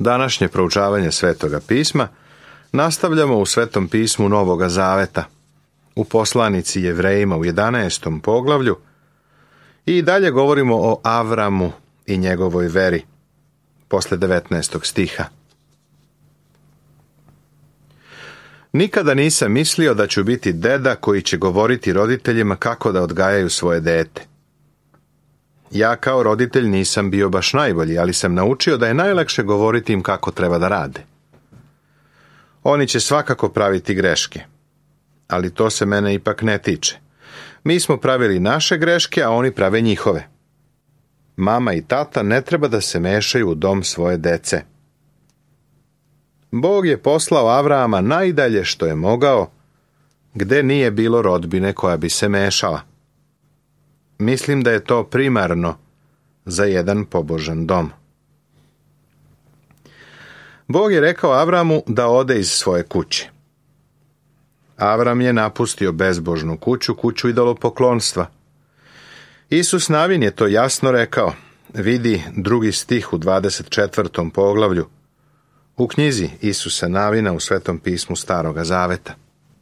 Današnje proučavanje Svetoga pisma nastavljamo u Svetom pismu Novoga Zaveta, u poslanici Jevrejima u 11. poglavlju i dalje govorimo o Avramu i njegovoj veri, posle 19. stiha. Nikada nisam mislio da ću biti deda koji će govoriti roditeljima kako da odgajaju svoje dete. Ja kao roditelj nisam bio baš najbolji, ali sam naučio da je najlakše govoriti im kako treba da rade. Oni će svakako praviti greške, ali to se mene ipak ne tiče. Mi smo pravili naše greške, a oni prave njihove. Mama i tata ne treba da se mešaju u dom svoje dece. Bog je poslao Avrama najdalje što je mogao, gde nije bilo rodbine koja bi se mešala. Mislim da je to primarno za jedan pobožan dom. Bog je rekao Avramu da ode iz svoje kuće. Avram je napustio bezbožnu kuću, kuću idolopoklonstva. Isus Navin je to jasno rekao. Vidi 2. stih u 24. poglavlju u knjizi Isusa Navina u Svetom pismu Staroga Zaveta.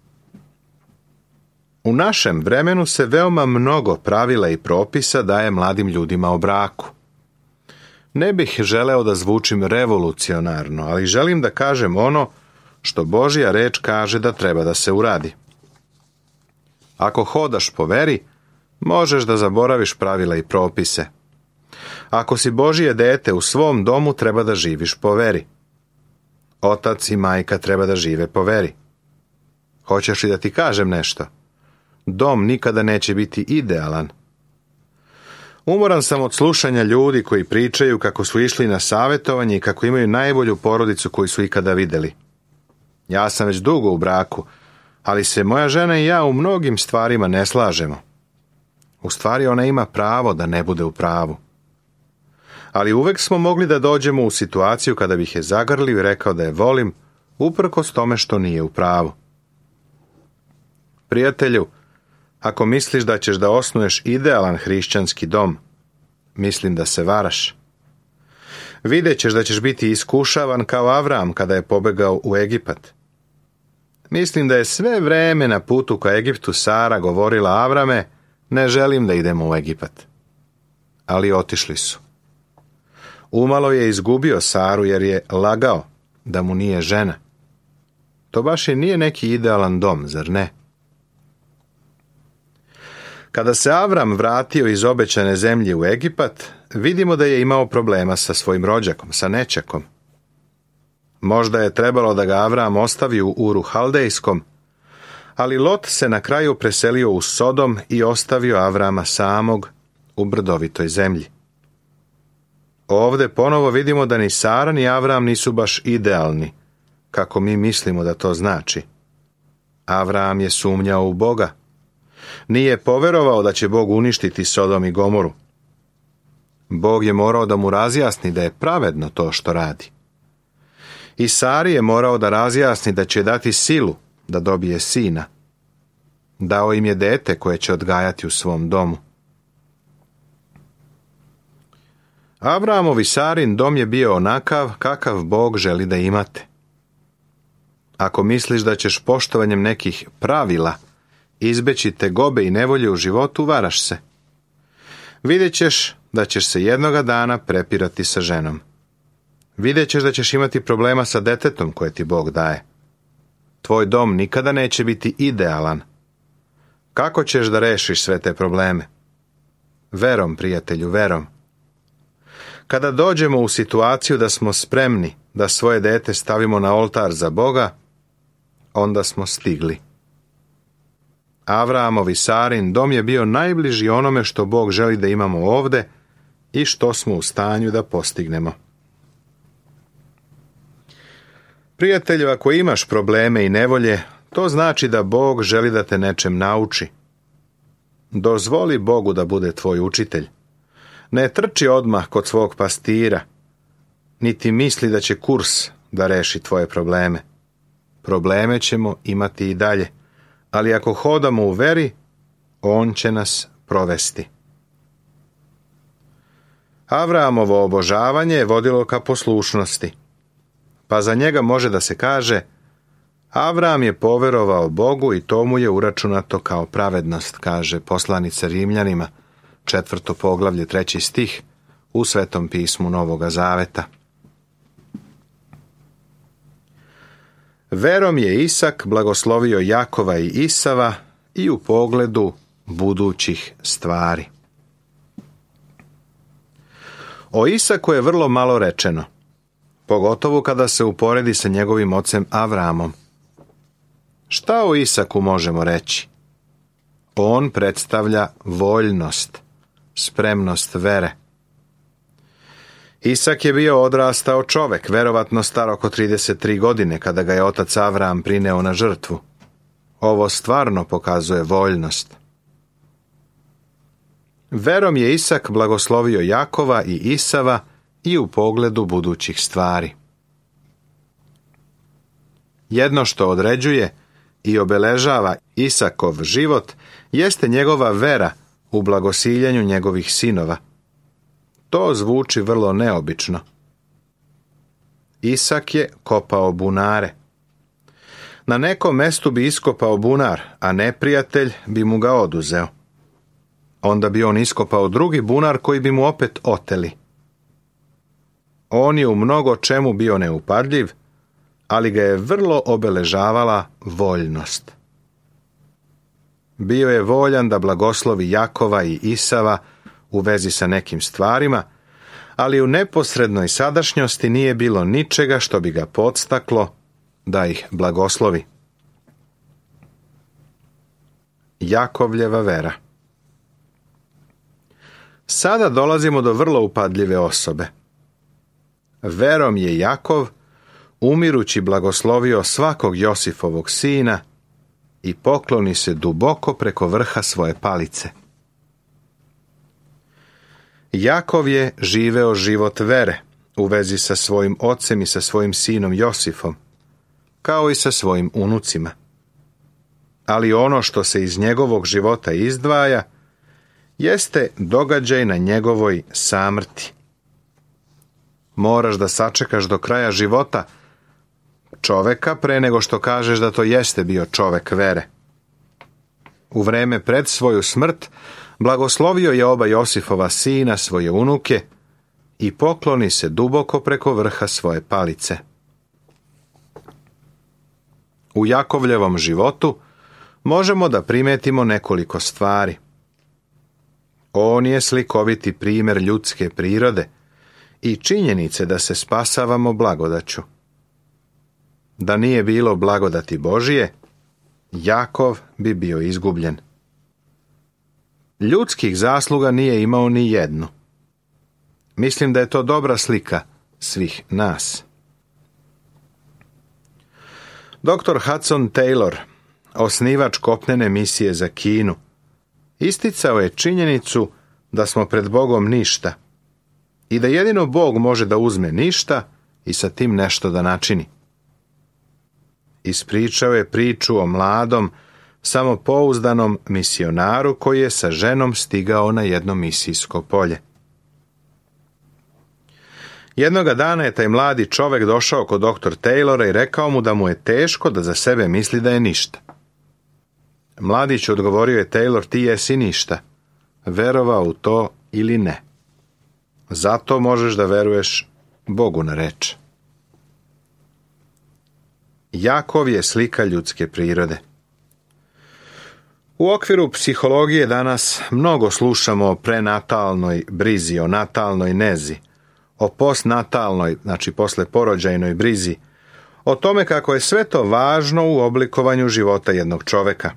U našem vremenu se veoma mnogo pravila i propisa daje mladim ljudima o braku. Ne bih želeo da zvučim revolucionarno, ali želim da kažem ono što Božja reč kaže da treba da se uradi. Ako hodaš po veri, možeš da zaboraviš pravila i propise. Ako si Božje dete u svom domu, treba da živiš po veri. Otac i majka treba da žive po veri. Hoćeš li da ti kažem nešto? Dom nikada neće biti idealan. Umoran sam od slušanja ljudi koji pričaju kako su išli na savjetovanje i kako imaju najbolju porodicu koju su ikada videli. Ja sam već dugo u braku, ali se moja žena i ja u mnogim stvarima ne slažemo. U stvari ona ima pravo da ne bude u pravu. Ali uvek smo mogli da dođemo u situaciju kada bih je zagrlio i rekao da je volim, uprkos tome što nije u pravu. Prijatelju, ako misliš da ćeš da osnuješ idealan hrišćanski dom, mislim da se varaš. Vidjet ćeš da ćeš biti iskušavan kao Avram kada je pobegao u Egipat. Mislim da je sve vreme na putu ka Egiptu Sara govorila Avrame, ne želim da idemo u Egipat. Ali otišli su. Umalo je izgubio Saru jer je lagao da mu nije žena. To baš i nije neki idealan dom, zar ne? Kada se Avram vratio iz obećane zemlje u Egipat, vidimo da je imao problema sa svojim rođakom, sa nećakom. Možda je trebalo da ga Avram ostavi u Uru Haldejskom, ali Lot se na kraju preselio u Sodom i ostavio Avrama samog u brdovitoj zemlji. Ovde ponovo vidimo da ni Sara ni Avram nisu baš idealni, kako mi mislimo da to znači. Avram je sumnjao u Boga. Nije poverovao da će Bog uništiti Sodom i Gomoru. Bog je morao da mu razjasni da je pravedno to što radi. I Sari je morao da razjasni da će dati silu da dobije sina. Dao im je dete koje će odgajati u svom domu. Avramov i Sarin dom je bio onakav kakav Bog želi da imate. Ako misliš da ćeš poštovanjem nekih pravila izbeći tegobe i nevolje u životu, varaš se. Vidjet ćeš da ćeš se jednoga dana prepirati sa ženom. Vidjet ćeš da ćeš imati problema sa detetom koje ti Bog daje. Tvoj dom nikada neće biti idealan. Kako ćeš da rešiš sve te probleme? Verom, prijatelju, verom. Kada dođemo u situaciju da smo spremni da svoje dete stavimo na oltar za Boga, onda smo stigli. Avramov i Sarin dom je bio najbliži onome što Bog želi da imamo ovde i što smo u stanju da postignemo. Prijatelju, ako imaš probleme i nevolje, to znači da Bog želi da te nečem nauči. Dozvoli Bogu da bude tvoj učitelj. Ne trči odmah kod svog pastira, niti misli da će kurs da reši tvoje probleme. Probleme ćemo imati i dalje, ali ako hodamo u veri, on će nas provesti. Avramovo obožavanje je vodilo ka poslušnosti. pa za njega može da se kaže: Avram je poverovao Bogu i to mu je uračunato kao pravednost, kaže poslanica Rimljanima, 4. poglavlje, 3. stih u Svetom pismu Novoga Zaveta. Verom je Isak blagoslovio Jakova i Isava i u pogledu budućih stvari. O Isaku je vrlo malo rečeno, pogotovo kada se uporedi sa njegovim ocem Avramom. Šta o Isaku možemo reći? On predstavlja voljnost, spremnost vere. Isak je bio odrastao čovek, verovatno star oko 33 godine, kada ga je otac Avram prineo na žrtvu. Ovo stvarno pokazuje voljnost. Verom je Isak blagoslovio Jakova i Isava i u pogledu budućih stvari. Jedno što određuje i obeležava Isakov život jeste njegova vera u blagosiljenju njegovih sinova. To zvuči vrlo neobično. Isak je kopao bunare. Na nekom mestu bi iskopao bunar, a neprijatelj bi mu ga oduzeo. Onda bi on iskopao drugi bunar koji bi mu opet oteli. On je u mnogo čemu bio neupadljiv, ali ga je vrlo obeležavala voljnost. Bio je voljan da blagoslovi Jakova i Isava u vezi sa nekim stvarima, ali u neposrednoj sadašnjosti nije bilo ničega što bi ga podstaklo da ih blagoslovi. Jakovljeva vera. Sada dolazimo do vrlo upadljive osobe. Verom je Jakov, umirući, blagoslovio svakog Josifovog sina i pokloni se duboko preko vrha svoje palice. Jakov je živeo život vere u vezi sa svojim ocem i sa svojim sinom Josifom, kao i sa svojim unucima. Ali ono što se iz njegovog života izdvaja jeste događaj na njegovoj samrti. Moraš da sačekaš do kraja života čoveka pre nego što kažeš da to jeste bio čovek vere. U vreme pred svoju smrt blagoslovio je oba Josifova sina, svoje unuke, i pokloni se duboko preko vrha svoje palice. U Jakovljevom životu možemo da primetimo nekoliko stvari. On je slikoviti primjer ljudske prirode i činjenice da se spasavamo blagodaću. Da nije bilo blagodati Božije, Jakov bi bio izgubljen. Ljudskih zasluga nije imao ni jednu. Mislim da je to dobra slika svih nas. Dr. Hudson Taylor, osnivač kopnene misije za Kinu, isticao je činjenicu da smo pred Bogom ništa i da jedino Bog može da uzme ništa i sa tim nešto da načini. Ispričao je priču o mladom, samopouzdanom misionaru koji je sa ženom stigao na jedno misijsko polje. Jednoga dana je taj mladi čovek došao kod dr. Taylora i rekao mu da mu je teško, da za sebe misli da je ništa. Mladić, odgovorio je Taylor, ti jesi ništa, verovao u to ili ne. Zato možeš da veruješ Bogu na reč. Jakov je slika ljudske prirode. U okviru psihologije danas mnogo slušamo o prenatalnoj brizi, o natalnoj nezi, o postnatalnoj, znači posleporođajnoj brizi, o tome kako je sve to važno u oblikovanju života jednog čoveka.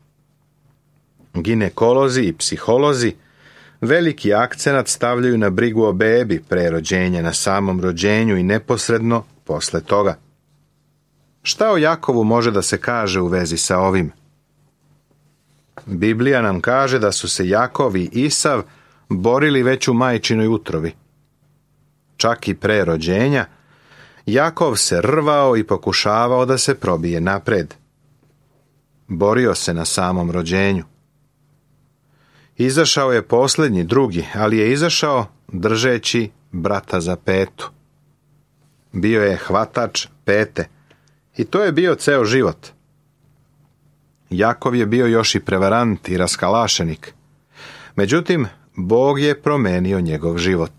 Ginekolozi i psiholozi veliki akcenat stavljaju na brigu o bebi pre rođenja, na samom rođenju i neposredno posle toga. Šta o Jakovu može da se kaže u vezi sa ovim? Biblija nam kaže da su se Jakov i Isav borili već u majčinoj utrobi. Čak i pre rođenja, Jakov se rvao i pokušavao da se probije napred. Borio se na samom rođenju. Izašao je posljednji, drugi, ali je izašao držeći brata za petu. Bio je hvatač pete i to je bio ceo život. Jakov je bio još i prevarant i raskalašenik. Međutim, Bog je promenio njegov život.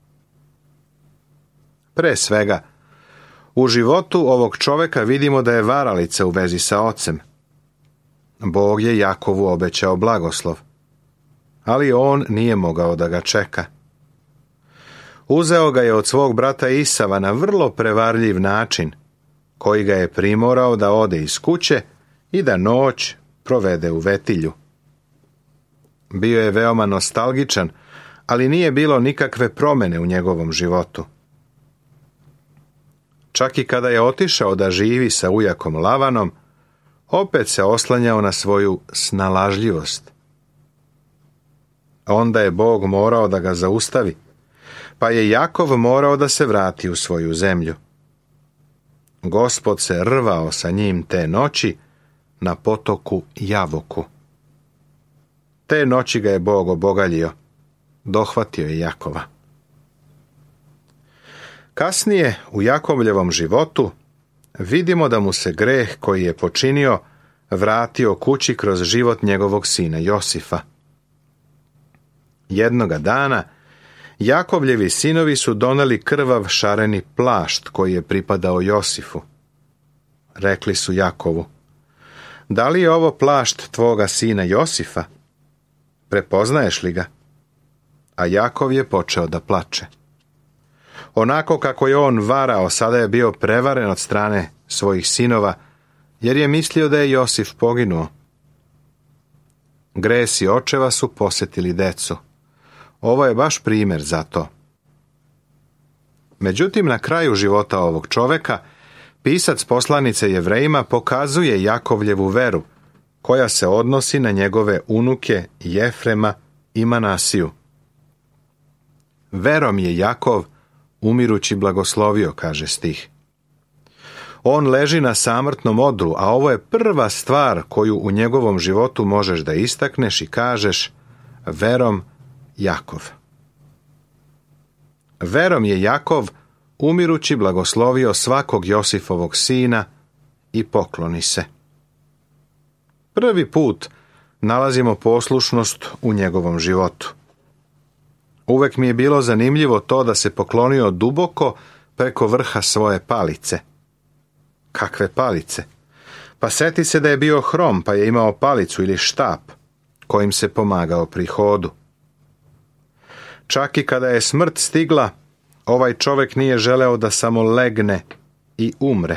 Pre svega, u životu ovog čoveka vidimo da je varalica u vezi sa ocem. Bog je Jakovu obećao blagoslov, ali on nije mogao da ga čeka. Uzeo ga je od svog brata Isava na vrlo prevarljiv način, koji ga je primorao da ode iz kuće i da noć provede u vetilju. Bio je veoma nostalgičan, ali nije bilo nikakve promene u njegovom životu. Čak i kada je otišao da živi sa ujakom Lavanom, opet se oslanjao na svoju snalažljivost. Onda je Bog morao da ga zaustavi, pa je Jakov morao da se vrati u svoju zemlju. Gospod se rvao sa njim te noći na potoku Javoku. Te noći ga je Bog obogaljio, dohvatio je Jakova. Kasnije, u Jakovljevom životu, vidimo da mu se greh koji je počinio vratio kući kroz život njegovog sina Josifa. Jednoga dana, Jakovljevi sinovi su doneli krvav šareni plašt koji je pripadao Josifu. Rekli su Jakovu: da li je ovo plašt tvoga sina Josifa? Prepoznaješ li ga? A Jakov je počeo da plače. Onako kako je on varao, sada je bio prevaren od strane svojih sinova, jer je mislio da je Josif poginuo. Gresi očeva su posjetili decu. Ovo je baš primjer za to. Međutim, na kraju života ovog čoveka, pisac poslanice Jevrejima pokazuje Jakovljevu veru, koja se odnosi na njegove unuke Jefrema i Manasiju. Verom je Jakov umirući blagoslovio, kaže stih. On leži na samrtnom odru, a ovo je prva stvar koju u njegovom životu možeš da istakneš i kažeš: verom Jakov. Verom je Jakov umirući blagoslovio svakog Josifovog sina i pokloni se. Prvi put nalazimo poslušnost u njegovom životu. Uvek mi je bilo zanimljivo to da se poklonio duboko preko vrha svoje palice. Kakve palice? Pa seti se da je bio hrom, pa je imao palicu ili štap kojim se pomagao pri hodu. Čak i kada je smrt stigla, ovaj čovjek nije želeo da samo legne i umre.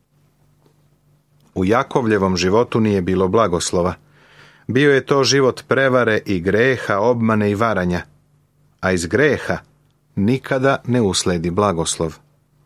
U Jakovljevom životu nije bilo blagoslova. Bio je to život prevare i greha, obmane i varanja, a iz greha nikada ne usledi blagoslov.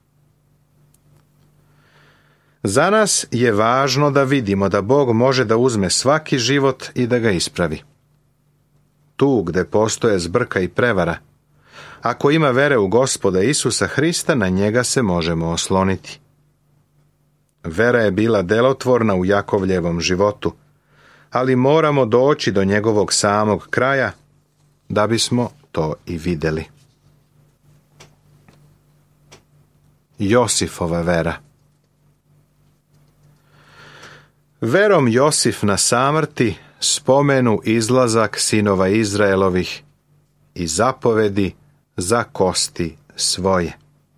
Za nas je važno da vidimo da Bog može da uzme svaki život i da ga ispravi. Tu gde postoje zbrka i prevara, ako ima vere u Gospoda Isusa Hrista, na njega se možemo osloniti. Vera je bila delotvorna u Jakovljevom životu, ali moramo doći do njegovog samog kraja da bismo to i vidjeli. Josifova vera. Verom Josif na samrti spomenu izlazak sinova Izraelovih i zapovedi za kosti svoje.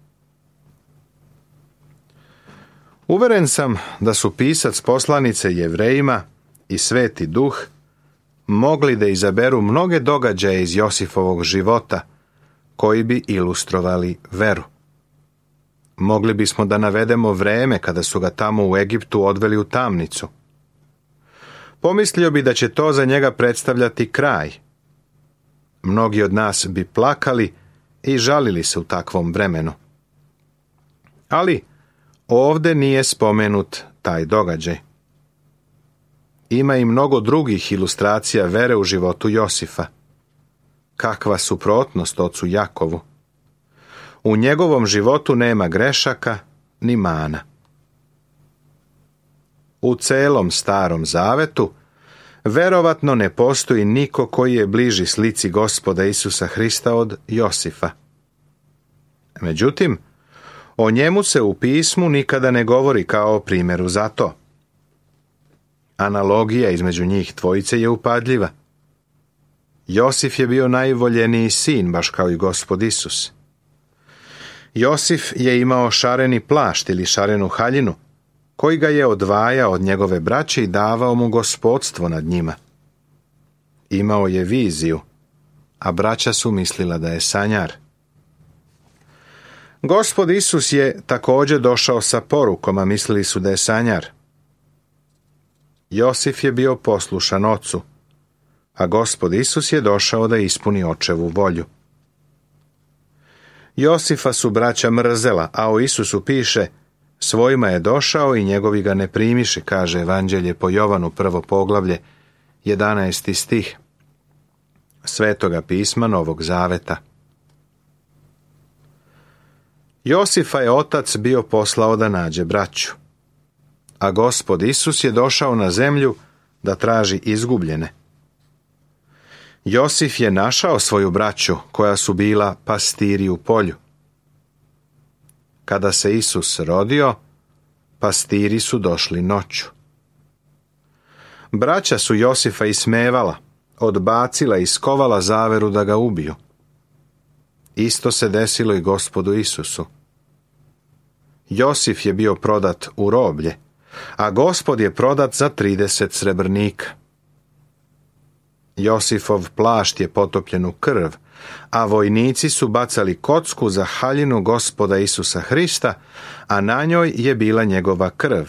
Uveren sam da su pisac poslanice Jevrejima i Sveti Duh mogli da izaberu mnoge događaje iz Josifovog života koji bi ilustrovali veru. Mogli bismo da navedemo vreme kada su ga tamo u Egiptu odveli u tamnicu. Pomislio bi da će to za njega predstavljati kraj. Mnogi od nas bi plakali i žalili se u takvom vremenu. Ali ovde nije spomenut taj događaj. Ima i mnogo drugih ilustracija vere u životu Josifa. Kakva suprotnost ocu Jakovu. U njegovom životu nema grešaka ni mana. U celom Starom Zavetu verovatno ne postoji niko koji je bliži slici Gospoda Isusa Hrista od Josifa. Međutim, O njemu se u pismu nikada ne govori kao o primjeru za to. Analogija između njih dvojice je upadljiva. Josif je bio najvoljeniji sin, baš kao i Gospod Isus. Josif je imao šareni plašt ili šarenu haljinu, koji ga je odvajao od njegove braće i davao mu gospodstvo nad njima. Imao je viziju, a braća su mislila da je sanjar. Gospod Isus je također došao sa porukom, a mislili su da je sanjar. Josif je bio poslušan ocu, a Gospod Isus je došao da ispuni očevu volju. Josifa su braća mrzela, a o Isusu piše: svojima je došao i njegovi ga ne primiše, kaže Evanđelje po Jovanu 1. poglavlje, 11. stih Svetoga pisma Novog Zaveta. Josifa je otac bio poslao da nađe braću, a Gospod Isus je došao na zemlju da traži izgubljene. Josif je našao svoju braću koja su bila pastiri u polju. Kada se Isus rodio, pastiri su došli noću. Braća su Josifa ismevala, odbacila i skovala zaveru da ga ubiju. Isto se desilo i Gospodu Isusu. Josif je bio prodat u roblje, a Gospod je prodat za 30 srebrnika. Josifov plašt je potopljen u krv, a vojnici su bacali kocku za haljinu Gospoda Isusa Hrista, a na njoj je bila njegova krv.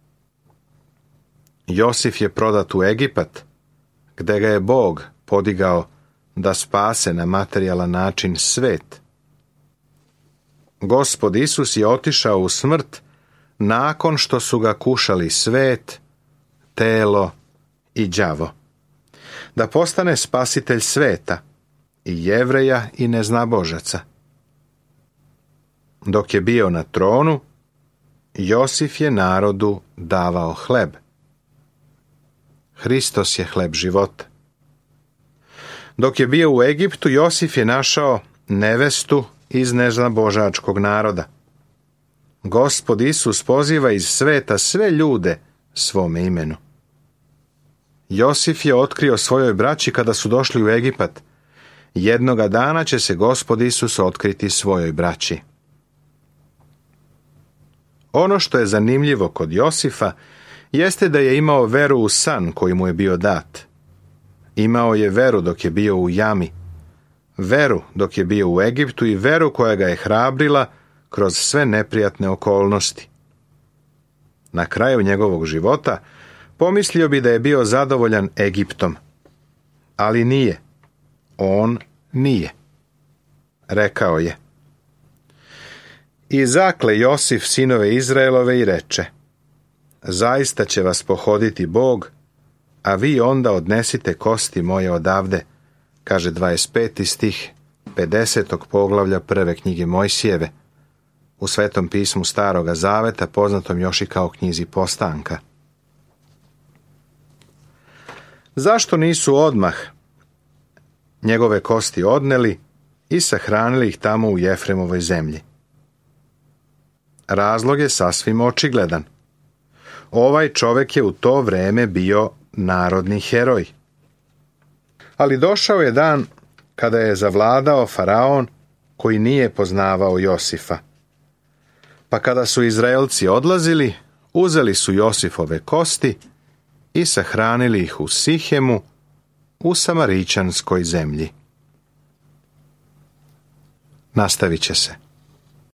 Josif je prodat u Egipat, gde ga je Bog podigao da spase na materijalan način svet. Gospod Isus je otišao u smrt nakon što su ga kušali svet, telo i đavo, da postane spasitelj sveta, i Jevreja i neznabožaca. Dok je bio na tronu, Josif je narodu davao hleb. Hristos je hleb života. Dok je bio u Egiptu, Josif je našao nevestu iz neznabožačkog naroda. Gospod Isus poziva iz sveta sve ljude svome imenu. Josif je otkrio svojoj braći kada su došli u Egipat: jednoga dana će se Gospod Isus otkriti svojoj braći. Ono što je zanimljivo kod Josifa jeste da je imao veru u san koji mu je bio dat. Imao je veru dok je bio u jami, veru dok je bio u Egiptu i veru koja ga je hrabrila kroz sve neprijatne okolnosti. Na kraju njegovog života pomislio bi da je bio zadovoljan Egiptom, ali nije. On nije. Rekao je: i zakle Josif sinove Izraelove i reče: zaista će vas pohoditi Bog, a vi onda odnesite kosti moje odavde, kaže 25. stih 50. poglavlja prve knjige Mojsijeve, u Svetom pismu Staroga Zaveta, poznatom još i kao knjizi Postanka. Zašto nisu odmah njegove kosti odneli i sahranili ih tamo u Jefremovoj zemlji? Razlog je sasvim očigledan. Ovaj čovjek je u to vreme bio narodni heroj. Ali došao je dan kada je zavladao faraon koji nije poznavao Josifa. Pa kada su Izraelci odlazili, uzeli su Josifove kosti i sahranili ih u Sihemu, u Samaričanskoj zemlji. Nastavit će se.